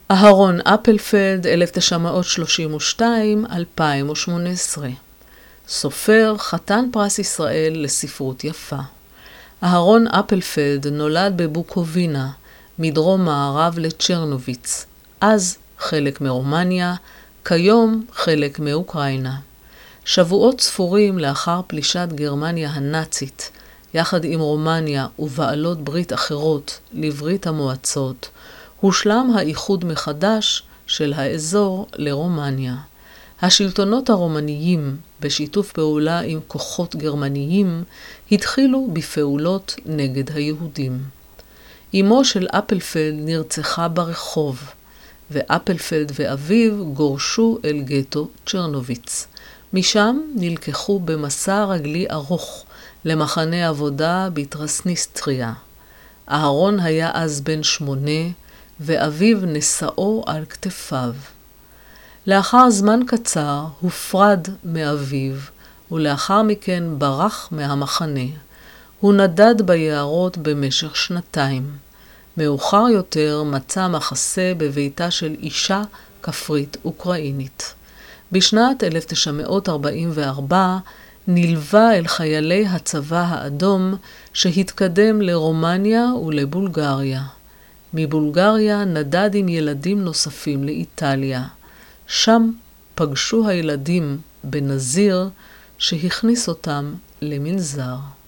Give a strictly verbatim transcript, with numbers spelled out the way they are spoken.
אהרון אפלפלד, אלף תשע מאות שלושים ושתיים עד אלפיים ושמונה עשרה. סופר, חתן פרס ישראל לספרות יפה. אהרון אפלפלד נולד בבוקובינה, מדרום מערב לצ'רנוביץ, אז חלק מרומניה, כיום חלק מאוקראינה. שבועות ספורים לאחר פלישת גרמניה הנאצית, יחד עם רומניה ובעלות ברית אחרות לברית המועצות, הושלם האיחוד מחדש של האזור לרומניה. השלטונות הרומניים, בשיתוף פעולה עם כוחות גרמניים, התחילו בפעולות נגד היהודים. אמו של אפלפלד נרצחה ברחוב, ואפלפלד ואביו גורשו אל גטו צ'רנוביץ. משם נלקחו במסע רגלי ארוך למחנה עבודה בטרנסניסטריה. אהרון היה אז בן שמונה, ואביו נשאו על כתפיו. לאחר זמן קצר הופרד מאביו, ולאחר מכן ברח מהמחנה. הוא נדד ביערות במשך שנתיים. מאוחר יותר מצא מחסה בביתה של אישה כפרית אוקראינית. בשנת אלף תשע מאות ארבעים וארבע נלווה אל חיילי הצבא האדום שהתקדם לרומניה ולבולגריה. מבולגריה נדד עם ילדים נוספים לאיטליה. שם פגשו הילדים בנזיר שהכניס אותם למנזר.